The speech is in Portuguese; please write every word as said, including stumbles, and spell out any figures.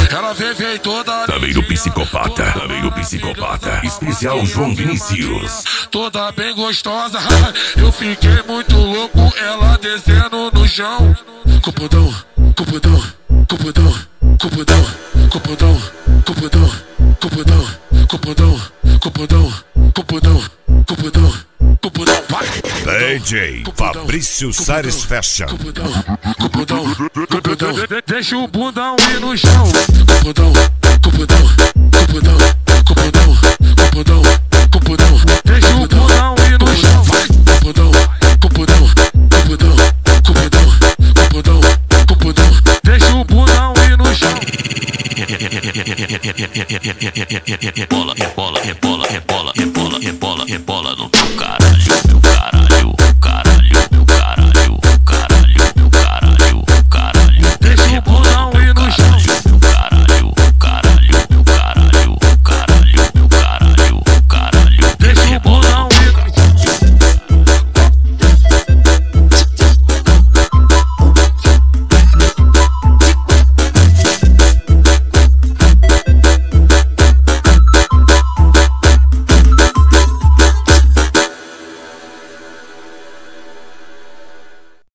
Ela vem, vem toda Tá vendo psicopata, tá vendo psicopata. Especial João Vinicius. toda bem gostosa. Eu fiquei muito louco, ela descendo no chão. Cupudão, cupudão, cupudão, cupudão, cupudão, cupudão, cupudão, cupudão, cupudão, cupudão, cupudão, cupudão, vai. D J Fabrício Salles Fashion. Cupudão, cupudão, cupudão, deixa o bundão ir no chão. Cupudão, cupudão, cupudão, cupudão, cupudão, cupudão, deixa o bundão ir no chão. Vai. Cupudão, cupudão, cupudão, cupudão, cupudão, cupudão, deixa o bundão ir no chão. Rebola, rebola, rebola, rebola, rebola, rebola, rebola, rebola no